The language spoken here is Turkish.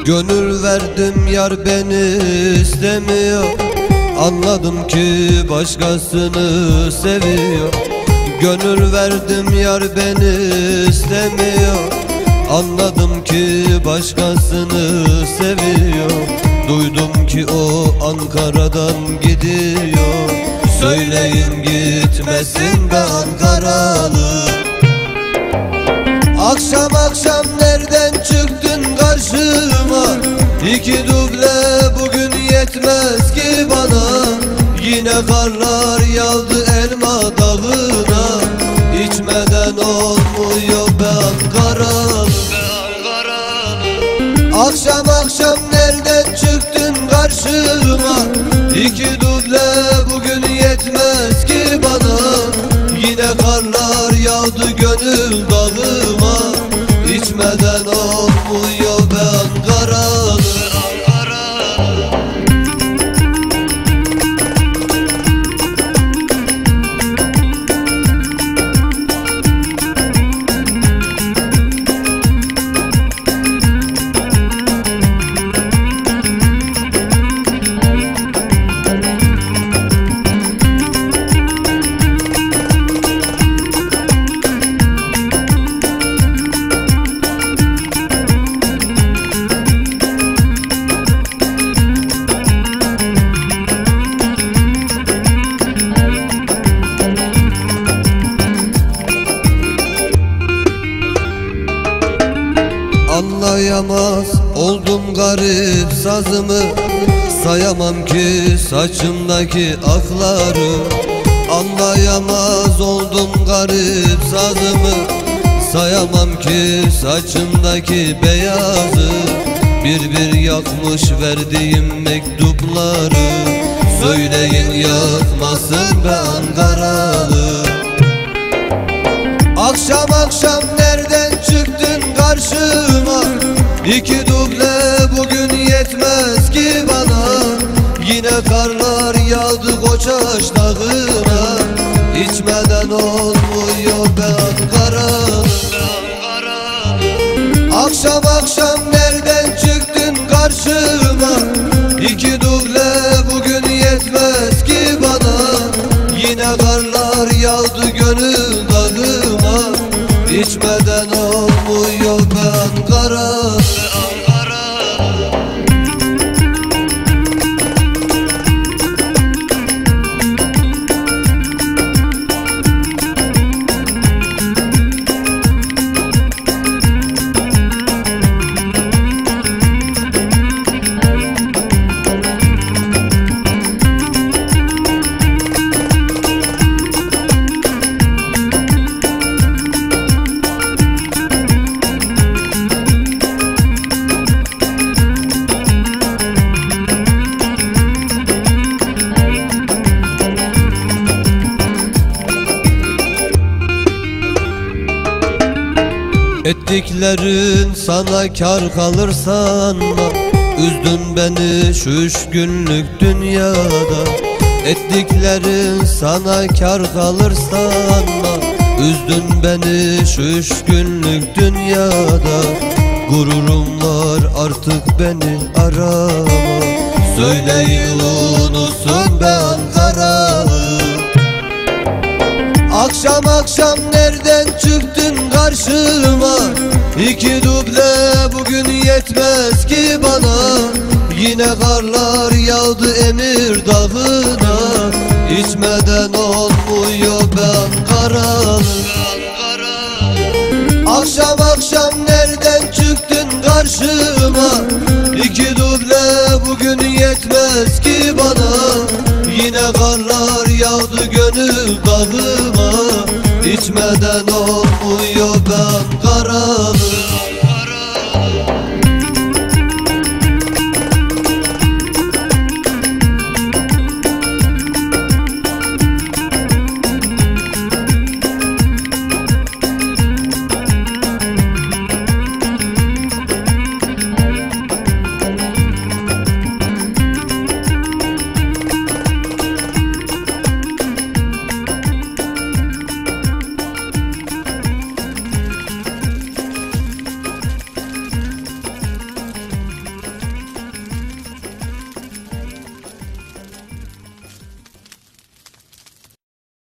Gönül verdim yar beni istemiyor. Anladım ki başkasını seviyor. Gönül verdim yar beni istemiyor. Anladım ki başkasını seviyor. Duydum ki o Ankara'dan gidiyor. Söyleyin gitmesin be Ankaralı. Akşam akşam nereden çıktın karşıma? İki duble bugün yetmez ki bana. Yine karlar yağdı elma dağına. İçmeden olmuyor be Ankaralı. Akşam akşam nereden çıktın karşıma? İki duble bugün yetmez ki bana. Yine karlar yağdı gönül dağıma. İçmeden olmuyor be Ankaralı. Anlayamaz oldum garip sazımı. Sayamam ki saçımdaki akları. Anlayamaz oldum garip sazımı. Sayamam ki saçımdaki beyazı. Bir bir yakmış verdiğim mektupları. Söyleyin yakmasın be Ankaralı. Akşam akşam nereden çıktın karşıma? İki duble bugün yetmez ki bana. Yine karlar yağdı Koçaş dağına. İçmeden olmuyor be Ankaralı. Akşam akşam nereden çıktın karşıma? İki duble bugün yetmez ki bana. Yine karlar yağdı gönül dağıma. İçmeden olmuyor be Ankaralı. Ettiklerin sana kar kalır sanma. Üzdün beni şu 3 günlük dünyada. Ettiklerin sana kar kalır sanma. Üzdün beni şu 3 günlük dünyada. Gururum var artık beni arama. Söyleyin unutsun be Ankaralı. Akşam akşam nereden çıktın karşıma? İki duble bugün yetmez ki bana. Yine karlar yağdı Emir dağına. İçmeden olmuyor be Ankaralı. Akşam akşam nereden çıktın karşıma? İki duble bugün yetmez ki bana. Yine karlar yağdı gönül dağıma. İçmeden olmuyor be Ankaralı.